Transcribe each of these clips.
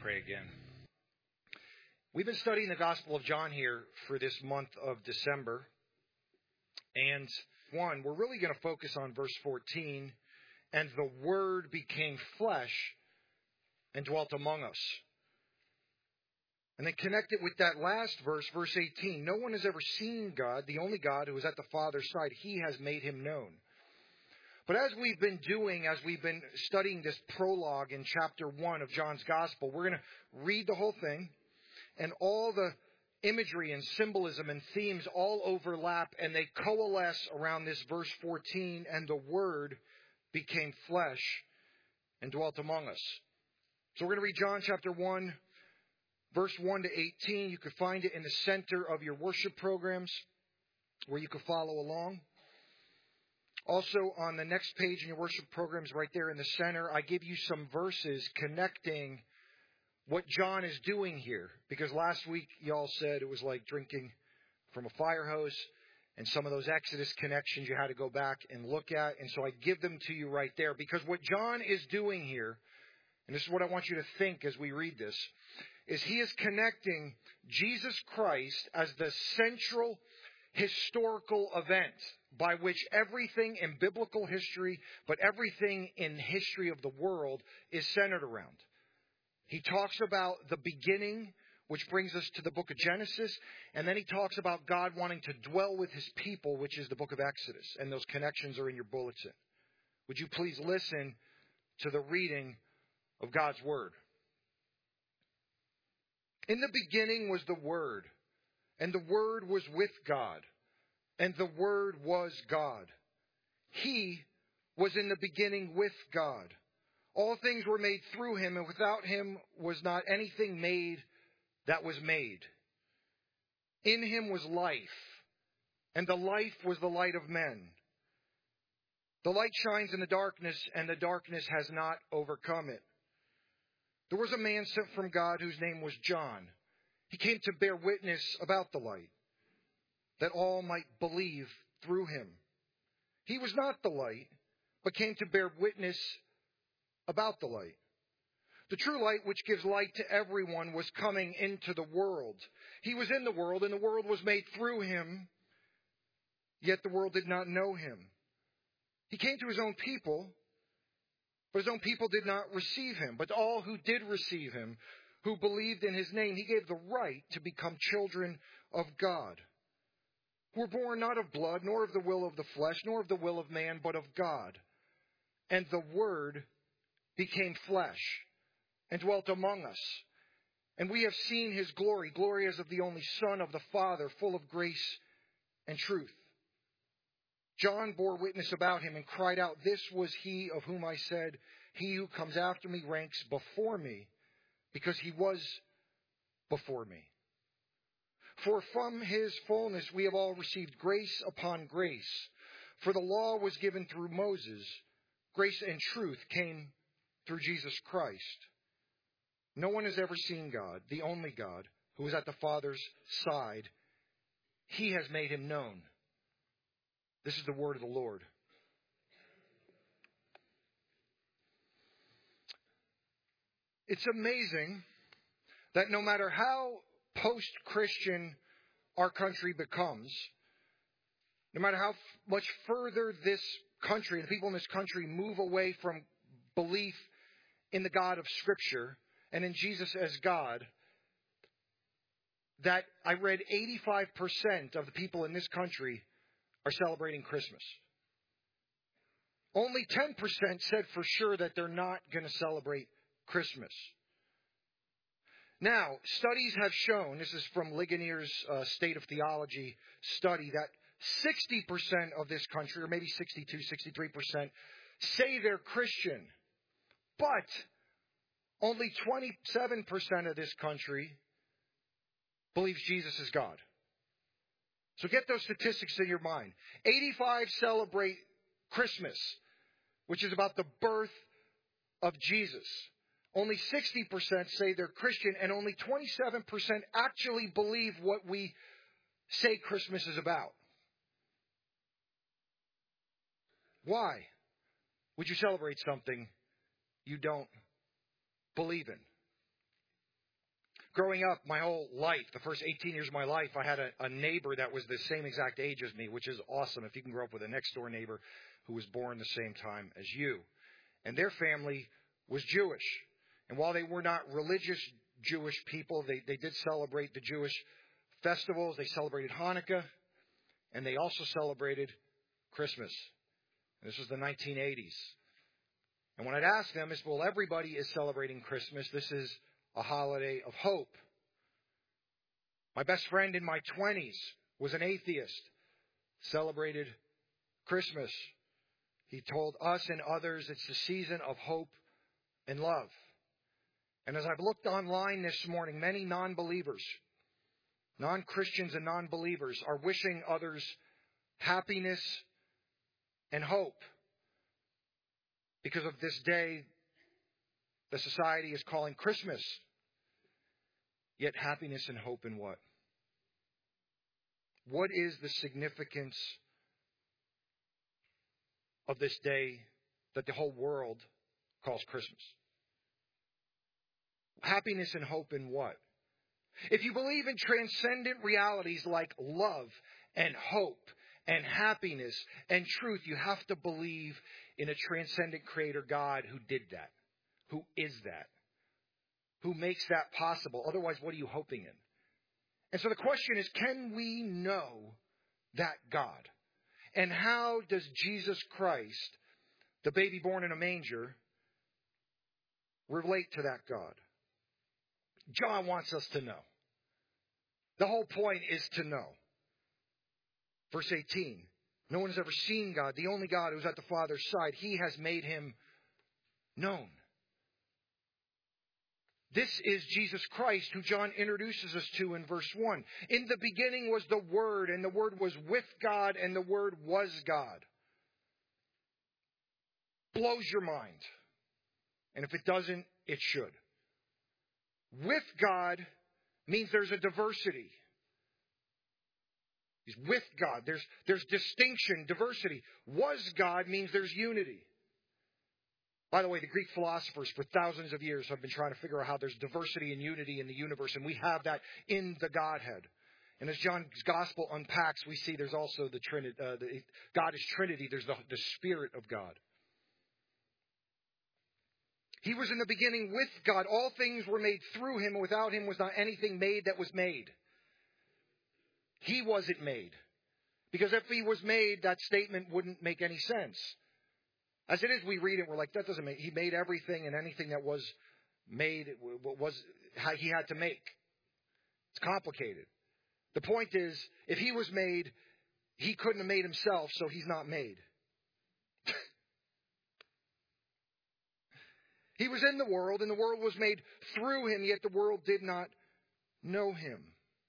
pray again. We've been studying the Gospel of John here for this month of December. And we're really going to focus on verse 14. And the Word became flesh and dwelt among us. And then connect it with that last verse, verse 18. No one has ever seen God, the only God who is at the Father's side. He has made him known. But as we've been studying this prologue in chapter 1 of John's Gospel, we're going to read the whole thing, and all the imagery and symbolism and themes all overlap, and they coalesce around this verse 14, and the Word became flesh and dwelt among us. So we're going to read John chapter 1, verse 1 to 18. You can find it in the center of your worship programs where you can follow along. Also, on the next page in your worship programs, right there in the center, I give you some verses connecting what John is doing here. Because last week, y'all said it was like drinking from a fire hose, and some of those Exodus connections you had to go back and look at. And so I give them to you right there. Because what John is doing here, and this is what I want you to think as we read this, is he is connecting Jesus Christ as the central historical event by which everything in biblical history, but everything in history of the world is centered around. He talks about the beginning, which brings us to the book of Genesis, and then he talks about God wanting to dwell with his people, which is the book of Exodus, and those connections are in your bulletin. Would you please listen to the reading of God's Word? In the beginning was the Word, and the Word was with God, and the Word was God. He was in the beginning with God. All things were made through him, and without him was not anything made that was made. In him was life, and the life was the light of men. The light shines in the darkness, and the darkness has not overcome it. There was a man sent from God whose name was John. He came to bear witness about the light, that all might believe through him. He was not the light, but came to bear witness about the light. The true light, which gives light to everyone, was coming into the world. He was in the world, and the world was made through him, yet the world did not know him. He came to his own people, but his own people did not receive him. But all who did receive him, who believed in his name, he gave the right to become children of God, who were born not of blood, nor of the will of the flesh, nor of the will of man, but of God. And the Word became flesh and dwelt among us. And we have seen his glory, glory as of the only Son of the Father, full of grace and truth. John bore witness about him and cried out, "This was he of whom I said, he who comes after me ranks before me, because he was before me." For from his fullness we have all received grace upon grace. For the law was given through Moses. Grace and truth came through Jesus Christ. No one has ever seen God, the only God, who is at the Father's side. He has made him known. This is the word of the Lord. It's amazing that no matter how post-Christian our country becomes, no matter how much further this country and the people in this country move away from belief in the God of Scripture and in Jesus as God, that I read 85% of the people in this country are celebrating Christmas. Only 10% said for sure that they're not going to celebrate Christmas. Now, studies have shown, this is from Ligonier's State of Theology study, that 60% of this country, or maybe 62, 63%, say they're Christian. But only 27% of this country believes Jesus is God. So get those statistics in your mind. 85 celebrate Christmas, which is about the birth of Jesus. Only 60% say they're Christian, and only 27% actually believe what we say Christmas is about. Why would you celebrate something you don't believe in? Growing up, my whole life, the first 18 years of my life, I had a neighbor that was the same exact age as me, which is awesome if you can grow up with a next-door neighbor who was born the same time as you. And their family was Jewish. And while they were not religious Jewish people, they did celebrate the Jewish festivals. They celebrated Hanukkah, and they also celebrated Christmas. And this was the 1980s. And when I'd ask them, well, everybody is celebrating Christmas. This is a holiday of hope. My best friend in my 20s was an atheist, celebrated Christmas. He told us and others it's the season of hope and love. And as I've looked online this morning, many non-believers, non-Christians and non-believers are wishing others happiness and hope because of this day the society is calling Christmas. Yet happiness and hope in what? What is the significance of this day that the whole world calls Christmas? Happiness and hope in what? If you believe in transcendent realities like love and hope and happiness and truth, you have to believe in a transcendent creator God who did that, who is that, who makes that possible. Otherwise, what are you hoping in? And so the question is, can we know that God? And how does Jesus Christ, the baby born in a manger, relate to that God? John wants us to know. The whole point is to know. Verse 18, no one has ever seen God, the only God who's at the Father's side. He has made him known. This is Jesus Christ, who John introduces us to in verse 1. In the beginning was the Word, and the Word was with God, and the Word was God. Blows your mind. And if it doesn't, it should. With God means there's a diversity. He's with God. There's distinction, diversity. Was God means there's unity. By the way, the Greek philosophers for thousands of years have been trying to figure out how there's diversity and unity in the universe, and we have that in the Godhead. And as John's Gospel unpacks, we see there's also the Trinity. God is Trinity. There's the Spirit of God. He was in the beginning with God. All things were made through him, and without him was not anything made that was made. He wasn't made. Because if he was made, that statement wouldn't make any sense. As it is, we read it, we're like, that doesn't make... He made everything, and anything that was made was he had to make. It's complicated. The point is, if he was made, he couldn't have made himself, so he's not made. He was in the world, and the world was made through him, yet the world did not know him.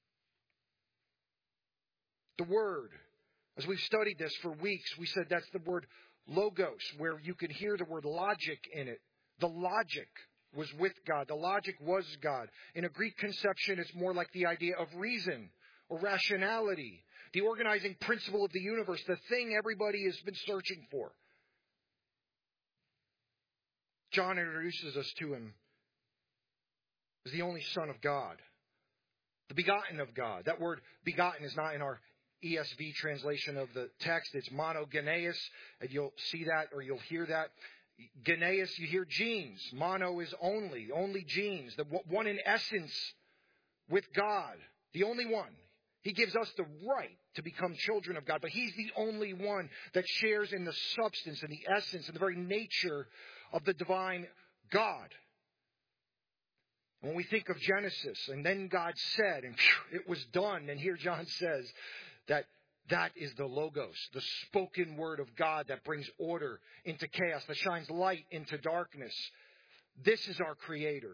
The Word. As we've studied this for weeks, we said that's the word logos, where you can hear the word logic in it. The logic was with God. The logic was God. In a Greek conception, it's more like the idea of reason or rationality. The organizing principle of the universe, the thing everybody has been searching for. John introduces us to him as the only Son of God. The begotten of God. That word begotten is not in our ESV translation of the text. It's monogenes, and you'll see that or you'll hear that. Geneus, you hear genes. Mono is only genes. The one in essence with God, the only one. He gives us the right to become children of God, but he's the only one that shares in the substance and the essence and the very nature of the divine God. When we think of Genesis, and then God said, and it was done, and here John says that is the Logos, the spoken word of God that brings order into chaos, that shines light into darkness. This is our Creator.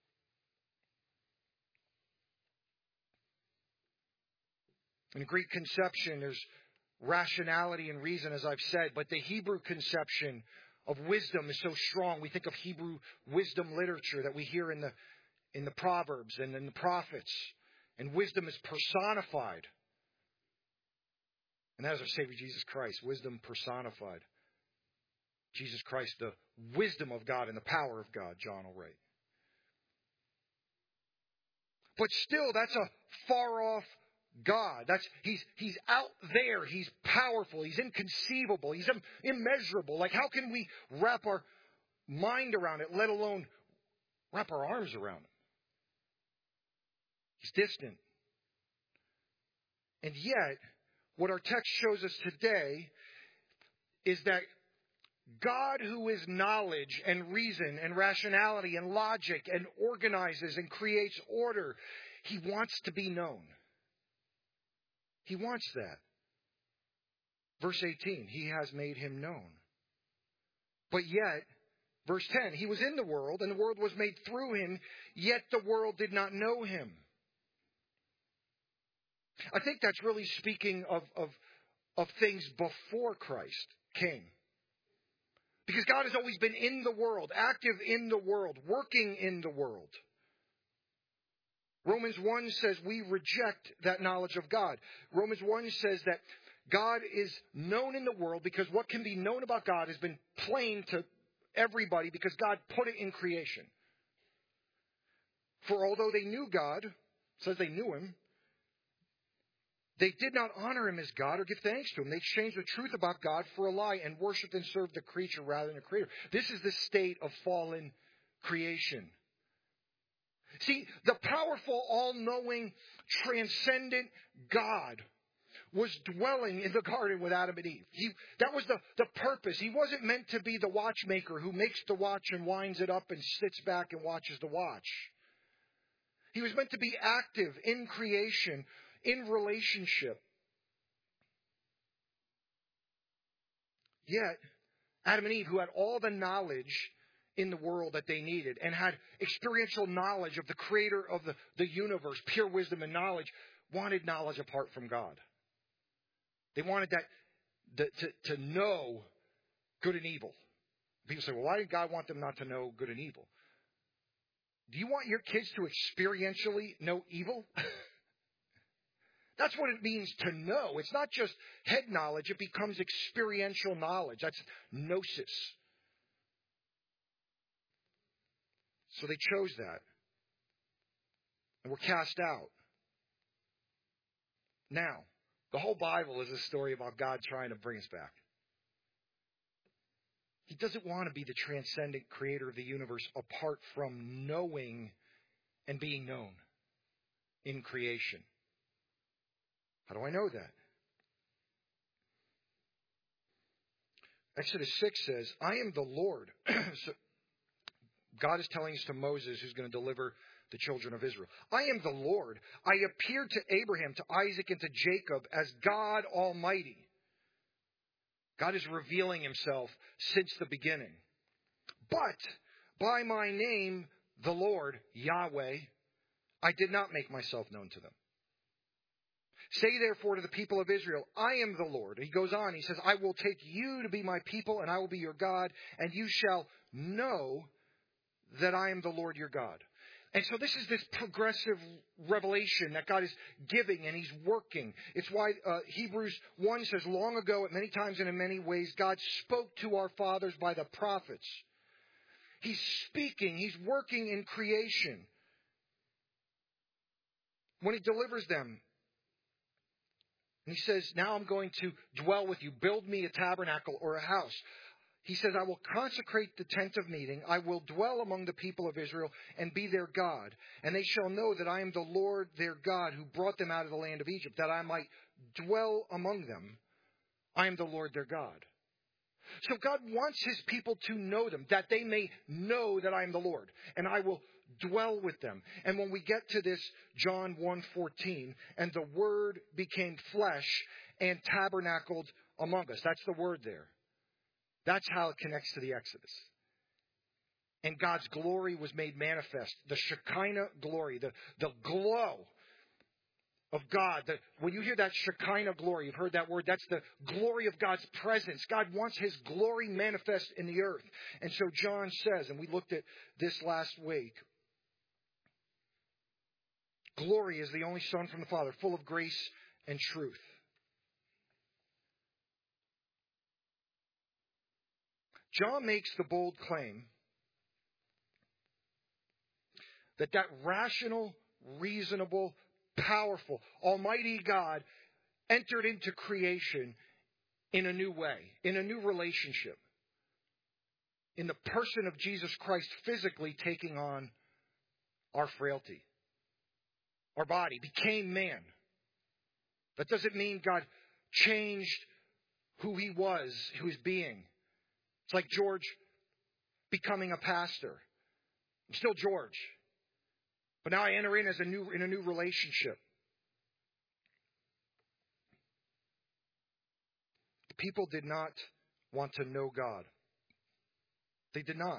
In Greek conception, there's rationality and reason, as I've said, but the Hebrew conception of wisdom is so strong. We think of Hebrew wisdom literature that we hear in the Proverbs and in the prophets. And wisdom is personified. And that is our Savior Jesus Christ, wisdom personified. Jesus Christ, the wisdom of God and the power of God, John will write. But still, that's a far off God. He's out there. He's powerful. He's inconceivable. He's immeasurable. Like, how can we wrap our mind around it, let alone wrap our arms around him? He's distant. And yet, what our text shows us today is that God, who is knowledge and reason and rationality and logic and organizes and creates order, He wants to be known. He wants that. Verse 18, He has made Him known. But yet, verse 10, He was in the world, and the world was made through Him, yet the world did not know Him. I think that's really speaking of things before Christ came. Because God has always been in the world, active in the world, working in the world. Romans 1 says we reject that knowledge of God. Romans 1 says that God is known in the world because what can be known about God has been plain to everybody because God put it in creation. For although they knew God, it says they knew Him, they did not honor Him as God or give thanks to Him. They exchanged the truth about God for a lie and worshipped and served the creature rather than the Creator. This is the state of fallen creation. See, the powerful, all-knowing, transcendent God was dwelling in the garden with Adam and Eve. That was the purpose. He wasn't meant to be the watchmaker who makes the watch and winds it up and sits back and watches the watch. He was meant to be active in creation, in relationship. Yet, Adam and Eve, who had all the knowledge in the world that they needed and had experiential knowledge of the creator of the universe, pure wisdom and knowledge, wanted knowledge apart from God. They wanted to know good and evil. People say, well, why did God want them not to know good and evil? Do you want your kids to experientially know evil? That's what it means to know. It's not just head knowledge. It becomes experiential knowledge. That's gnosis. So they chose that. And were cast out. Now, the whole Bible is a story about God trying to bring us back. He doesn't want to be the transcendent creator of the universe apart from knowing and being known in creation. How do I know that? Exodus 6 says, I am the Lord. So God is telling us to Moses, who's going to deliver the children of Israel. I am the Lord. I appeared to Abraham, to Isaac, and to Jacob as God Almighty. God is revealing Himself since the beginning. But by my name, the Lord, Yahweh, I did not make myself known to them. Say therefore to the people of Israel, I am the Lord. He goes on, he says, I will take you to be my people, and I will be your God, and you shall know that I am the Lord your God. And so this is this progressive revelation that God is giving and He's working. It's why Hebrews 1 says, long ago, at many times and in many ways, God spoke to our fathers by the prophets. He's speaking. He's working in creation. When He delivers them, and He says, now I'm going to dwell with you. Build me a tabernacle or a house. He says, I will consecrate the tent of meeting. I will dwell among the people of Israel and be their God. And they shall know that I am the Lord their God who brought them out of the land of Egypt, that I might dwell among them. I am the Lord their God. So God wants His people to know them, that they may know that I am the Lord. And I will dwell with them. And when we get to this John 1:14, and the Word became flesh and tabernacled among us. That's the word there. That's how it connects to the Exodus. And God's glory was made manifest. The Shekinah glory, the glow of God. When you hear that Shekinah glory, you've heard that word, that's the glory of God's presence. God wants His glory manifest in the earth. And so John says, and we looked at this last week, glory is the only Son from the Father, full of grace and truth. John makes the bold claim that rational, reasonable, powerful, almighty God entered into creation in a new way, in a new relationship. In the person of Jesus Christ physically taking on our frailty. Our body became man. That doesn't mean God changed who he was, who his being. It's like George becoming a pastor. I'm still George. But now I enter in in a new relationship. The people did not want to know God. They did not.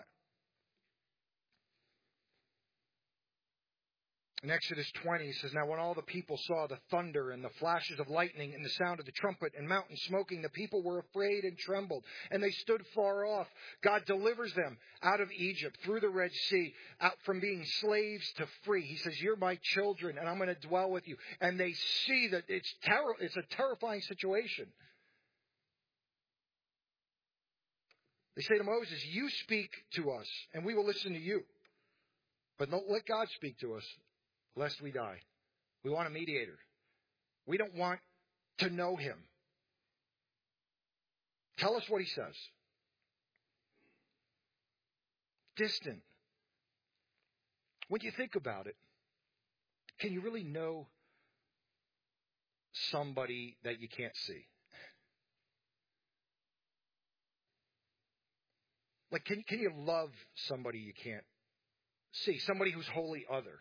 In Exodus 20, it says, "Now when all the people saw the thunder and the flashes of lightning and the sound of the trumpet and mountain smoking, the people were afraid and trembled, and they stood far off." God delivers them out of Egypt, through the Red Sea, out from being slaves to free. He says, "You're my children, and I'm going to dwell with you." And they see that it's a terrifying situation. They say to Moses, "You speak to us, and we will listen to you. But don't let God speak to us, lest we die." We want a mediator. We don't want to know him. Tell us what he says. Distant. When you think about it, can you really know somebody that you can't see? Like, can you love somebody you can't see? Somebody who's wholly other?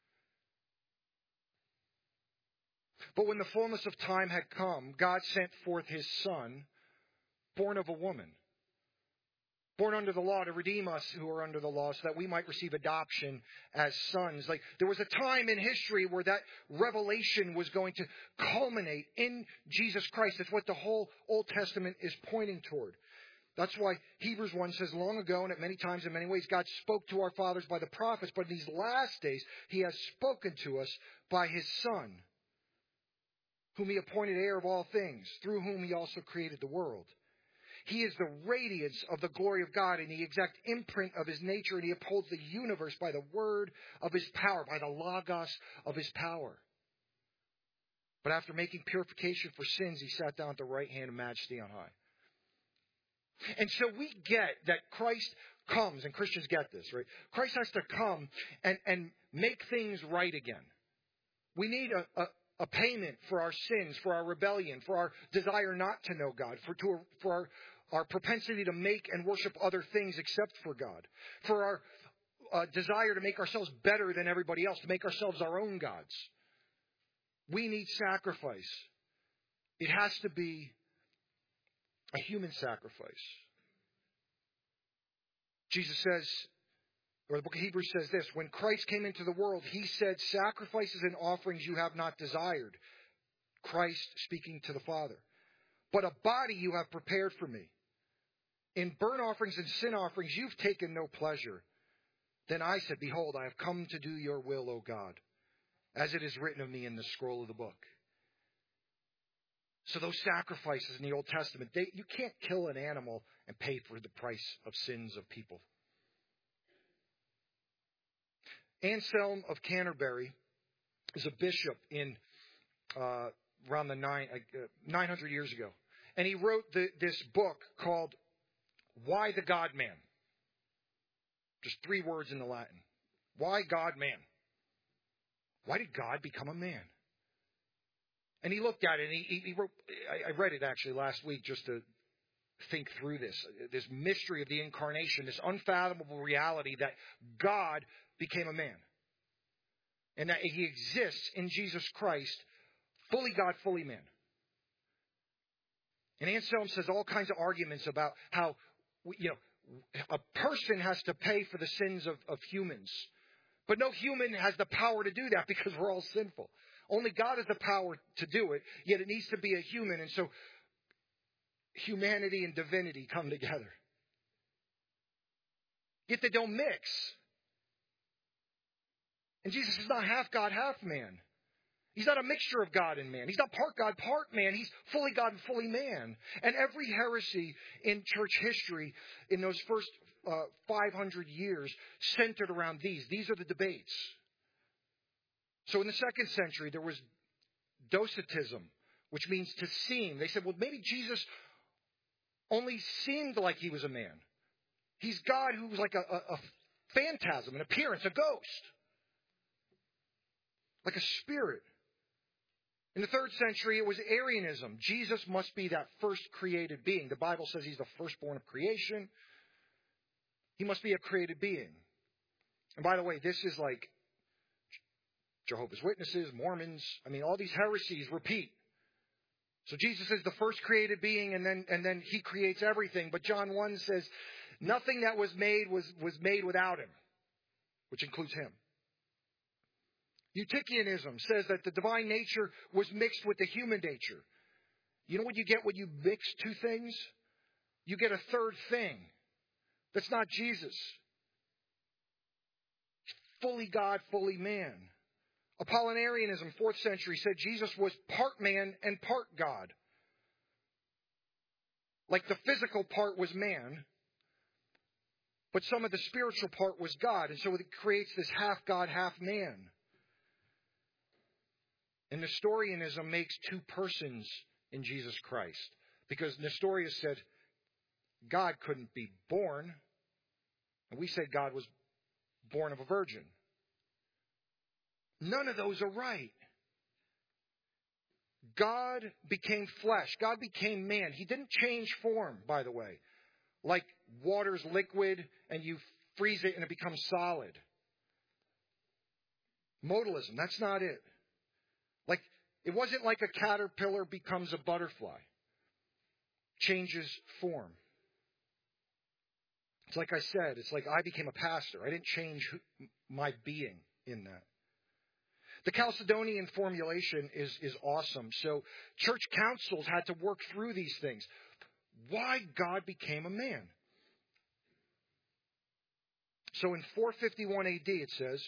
But when the fullness of time had come, God sent forth his Son, born of a woman, born under the law, to redeem us who are under the law, so that we might receive adoption as sons. Like, there was a time in history where that revelation was going to culminate in Jesus Christ. That's what the whole Old Testament is pointing toward. That's why Hebrews 1 says, "Long ago and at many times in many ways, God spoke to our fathers by the prophets, but in these last days he has spoken to us by his Son, whom he appointed heir of all things, through whom he also created the world. He is the radiance of the glory of God and the exact imprint of his nature, and he upholds the universe by the word of his power," by the logos of his power. "But after making purification for sins, he sat down at the right hand of majesty on high." And so we get that Christ comes, and Christians get this, right? Christ has to come and make things right again. We need a payment for our sins, for our rebellion, for our desire not to know God, for our propensity to make and worship other things except for God, for our desire to make ourselves better than everybody else, to make ourselves our own gods. We need sacrifice. It has to be a human sacrifice. Jesus says, or the book of Hebrews says this, "When Christ came into the world, he said, 'Sacrifices and offerings you have not desired.'" Christ speaking to the Father. "But a body you have prepared for me. In burnt offerings and sin offerings you've taken no pleasure. Then I said, 'Behold, I have come to do your will, O God, as it is written of me in the scroll of the book.'" So those sacrifices in the Old Testament, you can't kill an animal and pay for the price of sins of people. Anselm of Canterbury is a bishop in around the 900 years ago. And he wrote this book called "Why the God-Man?" Just 3 words in the Latin. Why God-Man? Why did God become a man? And he looked at it, and he wrote, I read it actually last week just to think through this mystery of the incarnation, this unfathomable reality that God became a man. And that he exists in Jesus Christ, fully God, fully man. And Anselm says all kinds of arguments about how, a person has to pay for the sins of humans. But no human has the power to do that because we're all sinful. Only God has the power to do it, yet it needs to be a human. And so humanity and divinity come together. Yet they don't mix. And Jesus is not half God, half man. He's not a mixture of God and man. He's not part God, part man. He's fully God and fully man. And every heresy in church history in those first 500 years centered around these. These are the debates. So in the 2nd century, there was docetism, which means to seem. They said, well, maybe Jesus only seemed like he was a man. He's God who was like a phantasm, an appearance, a ghost. Like a spirit. In the 3rd century, it was Arianism. Jesus must be that first created being. The Bible says he's the firstborn of creation. He must be a created being. And by the way, this is like Jehovah's Witnesses, Mormons. I mean, all these heresies repeat. So Jesus is the first created being, and then he creates everything. But John 1 says, nothing that was made was made without him, which includes him. Eutychianism says that the divine nature was mixed with the human nature. You know what you get when you mix two things? You get a third thing. That's not Jesus. Fully God, fully man. Apollinarianism, 4th century, said Jesus was part man and part God. Like the physical part was man, but some of the spiritual part was God. And so it creates this half God, half man. And Nestorianism makes two persons in Jesus Christ. Because Nestorius said God couldn't be born. And we said God was born of a virgin. None of those are right. God became flesh. God became man. He didn't change form, by the way. Like water's liquid and you freeze it and it becomes solid. Modalism, that's not it. Like, it wasn't like a caterpillar becomes a butterfly. Changes form. It's like I said, it's like I became a pastor. I didn't change my being in that. The Chalcedonian formulation is awesome. So church councils had to work through these things. Why God became a man. So in 451 AD, it says,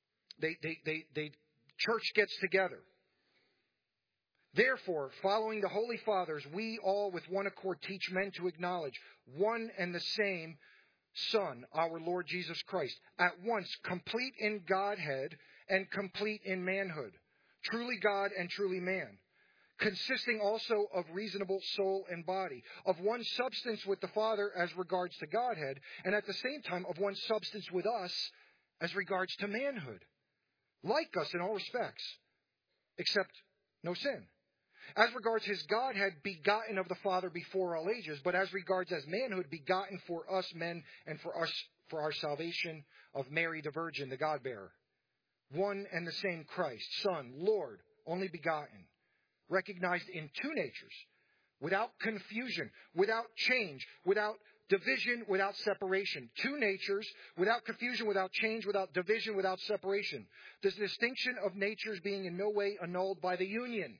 church gets together. Therefore, following the Holy Fathers, we all with one accord teach men to acknowledge one and the same Son, our Lord Jesus Christ, at once complete in Godhead and complete in manhood, truly God and truly man, consisting also of reasonable soul and body, of one substance with the Father as regards to Godhead, and at the same time of one substance with us as regards to manhood, like us in all respects, except no sin. As regards his Godhead, begotten of the Father before all ages, but as regards as manhood, begotten for us men and for our salvation of Mary the Virgin, the God-bearer. One and the same Christ, Son, Lord, only begotten, recognized in two natures, without confusion, without change, without division, without separation. Two natures, without confusion, without change, without division, without separation. The distinction of natures being in no way annulled by the union.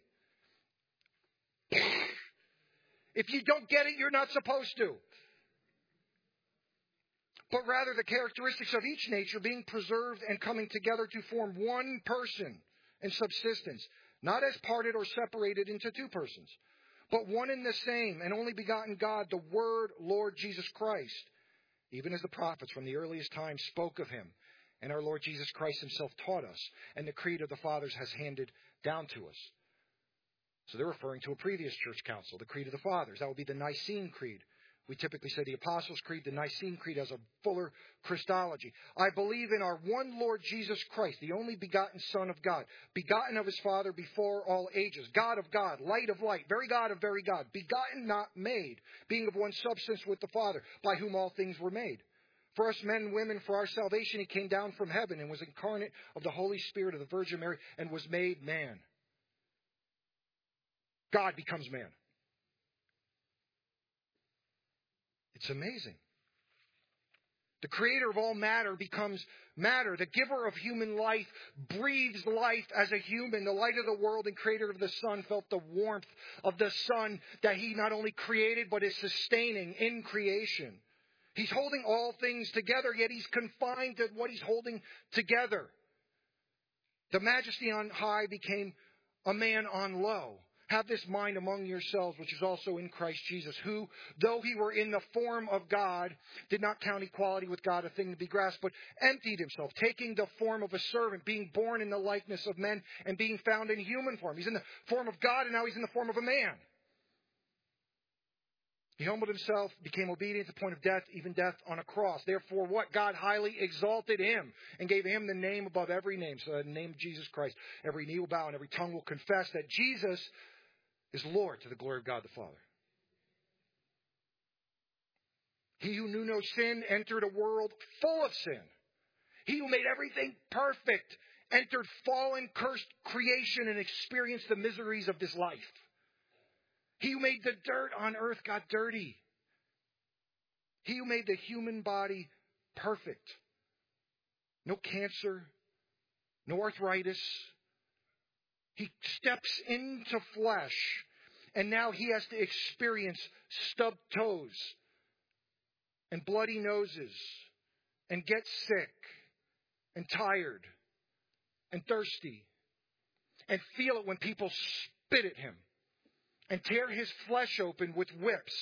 If you don't get it, you're not supposed to. But rather the characteristics of each nature being preserved and coming together to form one person in subsistence, not as parted or separated into two persons, but one and the same and only begotten God, the Word, Lord Jesus Christ, even as the prophets from the earliest times spoke of him, and our Lord Jesus Christ himself taught us, and the creed of the fathers has handed down to us. So they're referring to a previous church council, the Creed of the Fathers. That would be the Nicene Creed. We typically say the Apostles' Creed. The Nicene Creed has a fuller Christology. I believe in our one Lord Jesus Christ, the only begotten Son of God, begotten of his Father before all ages, God of God, light of light, very God of very God, begotten, not made, being of one substance with the Father, by whom all things were made. For us men and women, for our salvation, he came down from heaven and was incarnate of the Holy Spirit of the Virgin Mary and was made man. God becomes man. It's amazing. The creator of all matter becomes matter. The giver of human life breathes life as a human. The light of the world and creator of the sun felt the warmth of the sun that he not only created but is sustaining in creation. He's holding all things together, yet he's confined to what he's holding together. The majesty on high became a man on low. Have this mind among yourselves, which is also in Christ Jesus, who, though he were in the form of God, did not count equality with God a thing to be grasped, but emptied himself, taking the form of a servant, being born in the likeness of men, and being found in human form. He's in the form of God, and now he's in the form of a man. He humbled himself, became obedient to the point of death, even death on a cross. Therefore, what? God highly exalted him and gave him the name above every name. So in the name of Jesus Christ, every knee will bow and every tongue will confess that Jesus is Lord, to the glory of God the Father. He who knew no sin entered a world full of sin. He who made everything perfect entered fallen, cursed creation and experienced the miseries of this life. He who made the dirt on earth got dirty. He who made the human body perfect. No cancer, no arthritis. He steps into flesh, and now he has to experience stubbed toes and bloody noses and get sick and tired and thirsty and feel it when people spit at him and tear his flesh open with whips.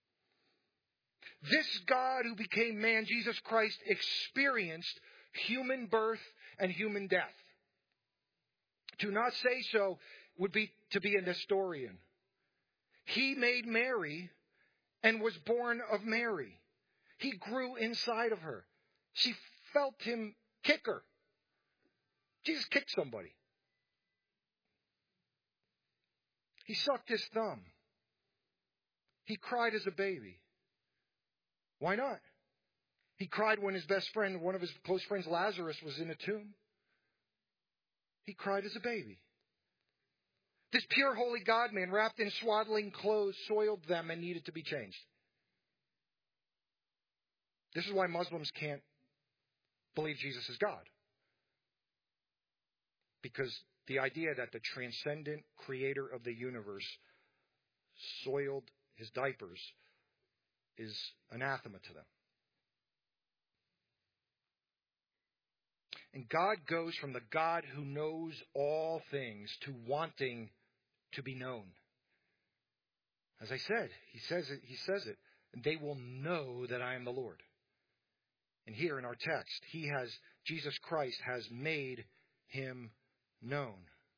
This God who became man, Jesus Christ, experienced human birth and human death. To not say so would be to be a Nestorian. He made Mary and was born of Mary. He grew inside of her. She felt him kick her. Jesus kicked somebody. He sucked his thumb. He cried as a baby. Why not? He cried when his best friend, one of his close friends, Lazarus, was in a tomb. He cried as a baby. This pure, holy God-man, wrapped in swaddling clothes, soiled them and needed to be changed. This is why Muslims can't believe Jesus is God. Because the idea that the transcendent creator of the universe soiled his diapers is anathema to them. And God goes from the God who knows all things to wanting to be known. As I said, he says it, and they will know that I am the Lord. And here in our text, Jesus Christ has made him known.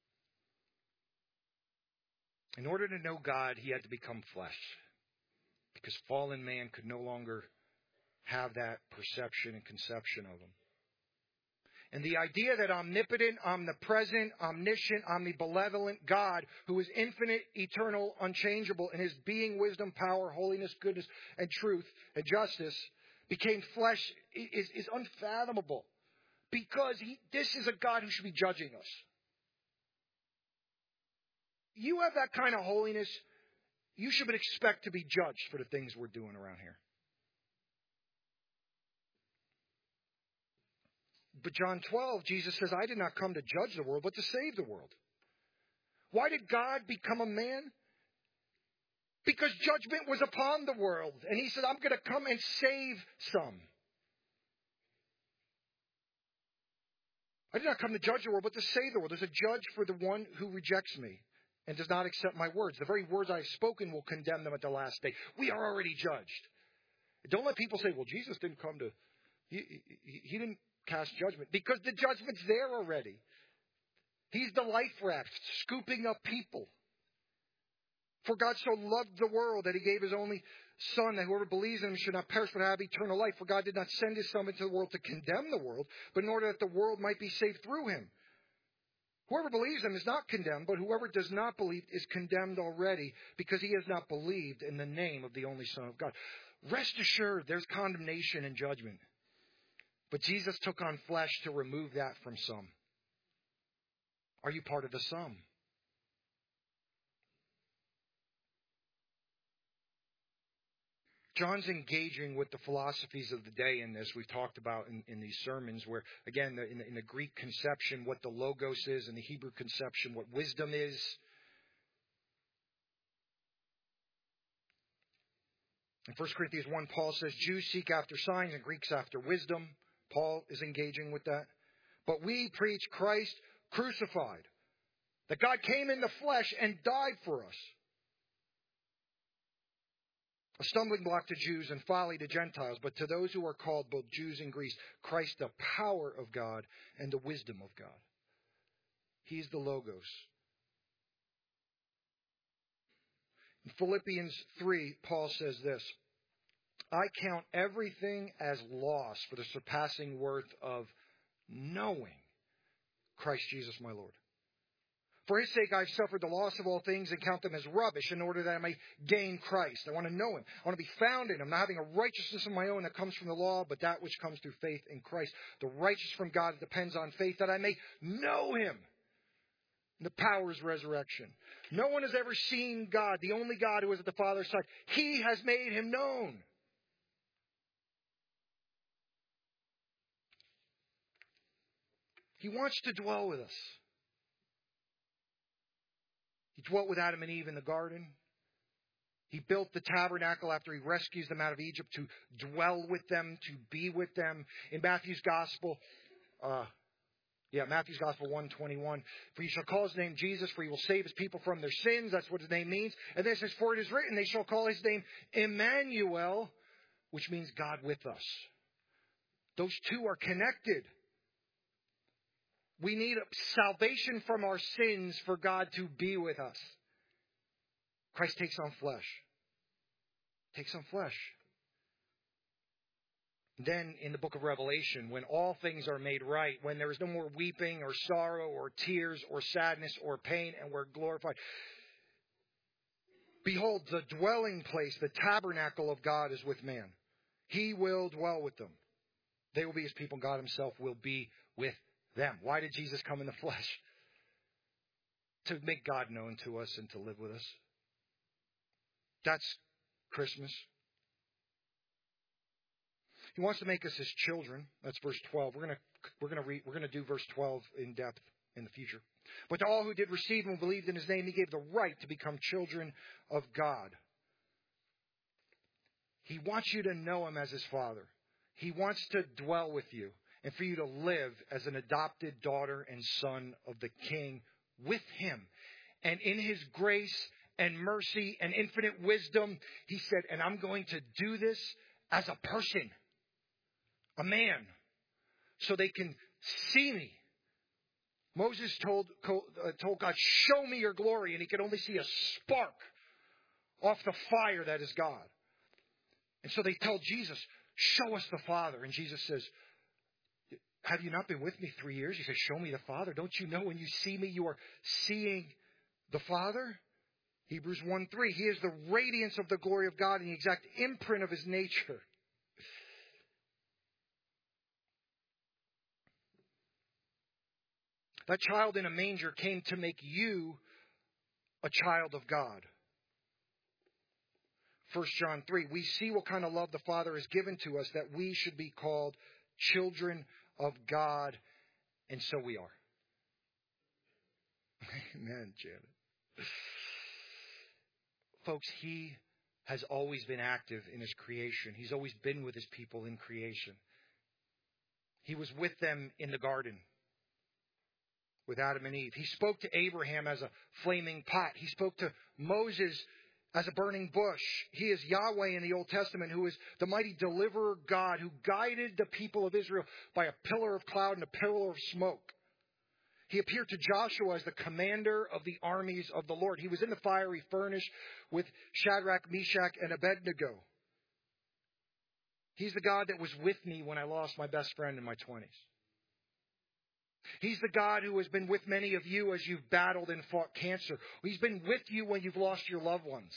In order to know God, he had to become flesh. Because fallen man could no longer have that perception and conception of him. And the idea that omnipotent, omnipresent, omniscient, omnibenevolent God, who is infinite, eternal, unchangeable in his being, wisdom, power, holiness, goodness, and truth, and justice, became flesh is unfathomable. Because this is a God who should be judging us. You have that kind of holiness, you should expect to be judged for the things we're doing around here. But John 12, Jesus says, I did not come to judge the world, but to save the world. Why did God become a man? Because judgment was upon the world. And he said, I'm going to come and save some. I did not come to judge the world, but to save the world. There's a judge for the one who rejects me and does not accept my words. The very words I've spoken will condemn them at the last day. We are already judged. Don't let people say, well, Jesus didn't come to... He didn't cast judgment, because the judgment's there already. He's the life raft, scooping up people. For God so loved the world that he gave his only Son, that whoever believes in him should not perish but have eternal life. For God did not send his Son into the world to condemn the world, but in order that the world might be saved through him. Whoever believes him is not condemned, but whoever does not believe is condemned already, because he has not believed in the name of the only Son of God. Rest assured, there's condemnation and judgment. But Jesus took on flesh to remove that from some. Are you part of the some? John's engaging with the philosophies of the day in this. We've talked about in these sermons where, again, in the Greek conception, what the logos is, and the Hebrew conception, what wisdom is. In 1 Corinthians 1, Paul says, Jews seek after signs and Greeks after wisdom. Paul is engaging with that. But we preach Christ crucified. That God came in the flesh and died for us. A stumbling block to Jews and folly to Gentiles, but to those who are called, both Jews and Greeks, Christ the power of God and the wisdom of God. He's the Logos. In Philippians 3, Paul says this, I count everything as loss for the surpassing worth of knowing Christ Jesus my Lord. For his sake I've suffered the loss of all things and count them as rubbish in order that I may gain Christ. I want to know him. I want to be found in him, not having a righteousness of my own that comes from the law, but that which comes through faith in Christ. The righteousness from God depends on faith, that I may know him. The power is resurrection. No one has ever seen God, the only God who is at the Father's side. He has made him known. He wants to dwell with us. He dwelt with Adam and Eve in the garden. He built the tabernacle after he rescues them out of Egypt to dwell with them, to be with them. In Matthew's Gospel, Matthew's Gospel 1:21. For you shall call his name Jesus, for he will save his people from their sins. That's what his name means. And then it says, for it is written, they shall call his name Emmanuel, which means God with us. Those two are connected. We need salvation from our sins for God to be with us. Christ takes on flesh. Takes on flesh. Then in the book of Revelation, when all things are made right, when there is no more weeping or sorrow or tears or sadness or pain, and we're glorified. Behold, the dwelling place, the tabernacle of God is with man. He will dwell with them. They will be his people. God himself will be with them. Why did Jesus come in the flesh? To make God known to us and to live with us. That's Christmas. He wants to make us his children. That's verse 12. We're going to do verse 12 in depth in the future. But to all who did receive him and believed in his name, he gave the right to become children of God. He wants you to know him as his Father. He wants to dwell with you and for you to live as an adopted daughter and son of the King with him. And in his grace and mercy and infinite wisdom, he said, and I'm going to do this as a person, a man, so they can see me. Moses told God, show me your glory, and he could only see a spark off the fire that is God. And so they tell Jesus, show us the Father. And Jesus says, have you not been with me 3 years? He says, show me the Father. Don't you know when you see me, you are seeing the Father? Hebrews 1:3, he is the radiance of the glory of God and the exact imprint of his nature. That child in a manger came to make you a child of God. 1 John 3, we see what kind of love the Father has given to us that we should be called children of God, and so we are. Amen, Janet. Folks, he has always been active in his creation. He's always been with his people in creation. He was with them in the garden with Adam and Eve. He spoke to Abraham as a flaming pot. He spoke to Moses as a burning bush. He is Yahweh in the Old Testament, who is the mighty deliverer God, who guided the people of Israel by a pillar of cloud and a pillar of smoke. He appeared to Joshua as the commander of the armies of the Lord. He was in the fiery furnace with Shadrach, Meshach, and Abednego. He's the God that was with me when I lost my best friend in my 20s. He's the God who has been with many of you as you've battled and fought cancer. He's been with you when you've lost your loved ones.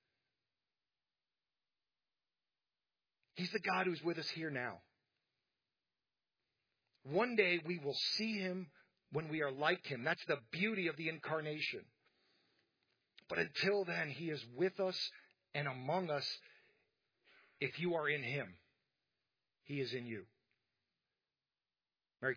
He's the God who's with us here now. One day we will see him when we are like him. That's the beauty of the incarnation. But until then, he is with us and among us if you are in him. He is in you.